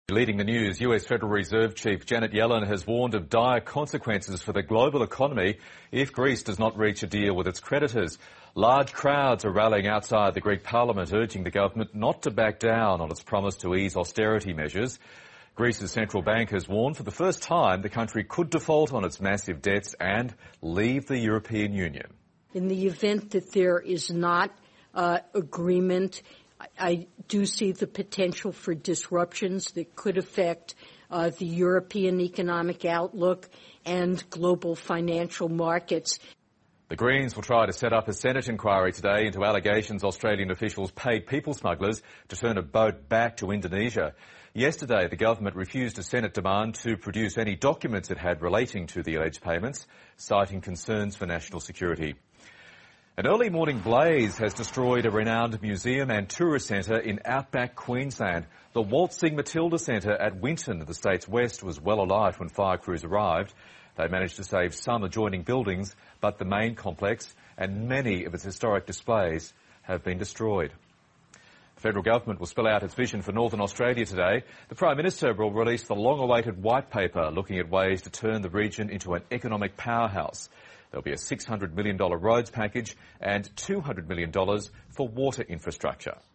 Leading the news, US Federal Reserve Chief Janet Yellen has warned of dire consequences for the global economy if Greece does not reach a deal with its creditors. Large crowds are rallying outside the Greek parliament, urging the government not to back down on its promise to ease austerity measures. Greece's central bank has warned for the first time the country could default on its massive debts and leave the European Union. In the event that there is not agreement, I do see the potential for disruptions that could affect the European economic outlook and global financial markets. The Greens will try to set up a Senate inquiry today into allegations Australian officials paid people smugglers to turn a boat back to Indonesia. Yesterday, the government refused a Senate demand to produce any documents it had relating to the alleged payments, citing concerns for national security. An early morning blaze has destroyed a renowned museum and tourist centre in outback Queensland. The Waltzing Matilda Centre at Winton, the state's west, was well alight when fire crews arrived. They managed to save some adjoining buildings, but the main complex and many of its historic displays have been destroyed. The federal government will spell out its vision for Northern Australia today. The Prime Minister will release the long-awaited white paper looking at ways to turn the region into an economic powerhouse. There'll be a $600 million roads package and $200 million for water infrastructure.